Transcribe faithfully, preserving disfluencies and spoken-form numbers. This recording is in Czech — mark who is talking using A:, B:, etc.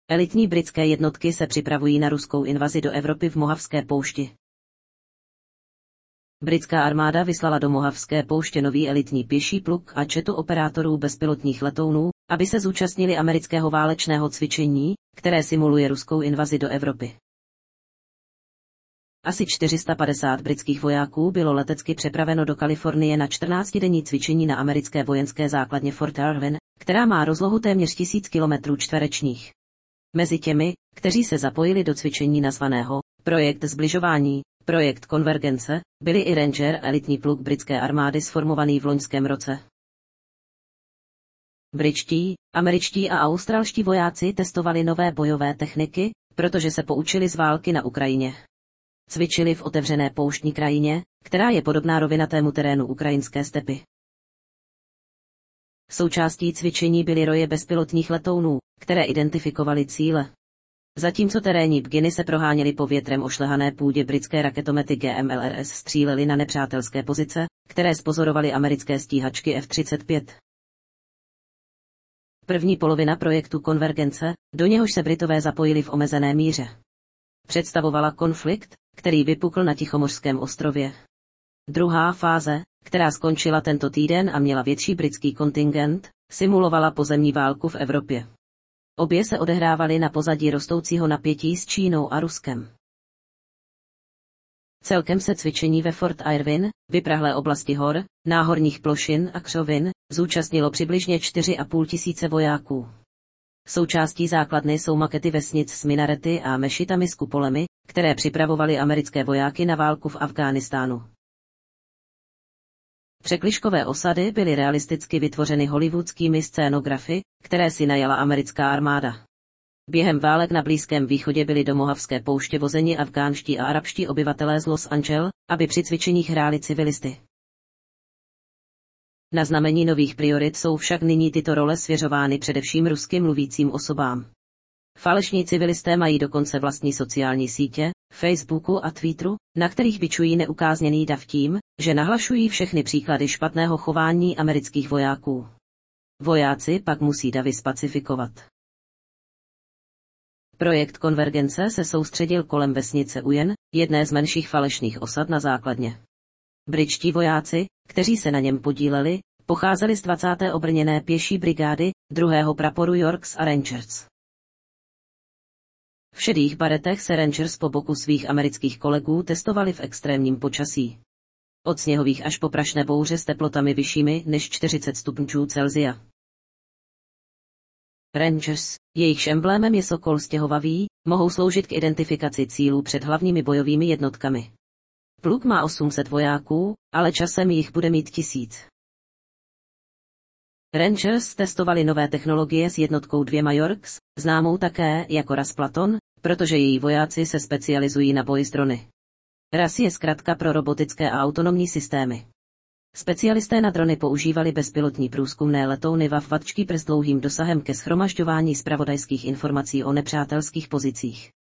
A: Elitní britské jednotky se připravují na ruskou invazi do Evropy v Mohavské poušti. Britská armáda vyslala do Mohavské pouště nový elitní pěší pluk a četu operátorů bezpilotních letounů, aby se zúčastnili amerického válečného cvičení, které simuluje ruskou invazi do Evropy. Asi čtyři sta padesát britských vojáků bylo letecky přepraveno do Kalifornie na čtrnáctidenní cvičení na americké vojenské základně Fort Irwin, která má rozlohu téměř tisíc kilometrů čtverečních. Mezi těmi, kteří se zapojili do cvičení nazvaného Projekt zbližování, Projekt konvergence, byli i Ranger, elitní pluk britské armády sformovaný v loňském roce. Britští, američtí a australští vojáci testovali nové bojové techniky, protože se poučili z války na Ukrajině. Cvičili v otevřené pouštní krajině, která je podobná rovinatému terénu ukrajinské stepy. Součástí cvičení byly roje bezpilotních letounů, které identifikovaly cíle. Zatímco terénní bginy se proháněly po větrem ošlehané půdě, britské raketomety G M L R S střílely na nepřátelské pozice, které zpozorovaly americké stíhačky F třicet pět. První polovina projektu konvergence, do něhož se Britové zapojili v omezené míře, představovala konflikt, který vypukl na Tichomořském ostrově. Druhá fáze, která skončila tento týden a měla větší britský kontingent, simulovala pozemní válku v Evropě. Obě se odehrávaly na pozadí rostoucího napětí s Čínou a Ruskem. Celkem se cvičení ve Fort Irwin, vyprahlé oblasti hor, náhorních plošin a křovin, zúčastnilo přibližně čtyři a půl tisíce vojáků. Součástí základny jsou makety vesnic s minarety a mešitami s kupolemi, které připravovaly americké vojáky na válku v Afghánistánu. Překližkové osady byly realisticky vytvořeny hollywoodskými scénografy, které si najala americká armáda. Během válek na Blízkém východě byli do Mohavské pouště vozeni afgánští a arabští obyvatelé z Los Angeles, aby při cvičeních hráli civilisty. Na znamení nových priorit jsou však nyní tyto role svěřovány především rusky mluvícím osobám. Falešní civilisté mají dokonce vlastní sociální sítě, Facebooku a Twitteru, na kterých bičují neukázněný dav tím, že nahlašují všechny příklady špatného chování amerických vojáků. Vojáci pak musí davy spacifikovat. Projekt konvergence se soustředil kolem vesnice Ujen, jedné z menších falešných osad na základně. Britští vojáci, kteří se na něm podíleli, pocházeli z dvacáté obrněné pěší brigády, druhého praporu Yorks a Rangers. V šedých baretech se Rangers po boku svých amerických kolegů testovali v extrémním počasí. Od sněhových až po prašné bouře s teplotami vyššími než čtyřicet stupňů Celsia. Rangers, jejichž emblémem je sokol stěhovavý, mohou sloužit k identifikaci cílů před hlavními bojovými jednotkami. Pluk má osm set vojáků, ale časem jich bude mít tisíc. Rangers testovali nové technologie s jednotkou dvěma Yorks, známou také jako R A S Platon, protože její vojáci se specializují na boj s drony. R A S je zkratka pro robotické a autonomní systémy. Specialisté na drony používali bezpilotní průzkumné letouny Waf Watchkeeper s dlouhým dosahem ke shromažďování zpravodajských informací o nepřátelských pozicích.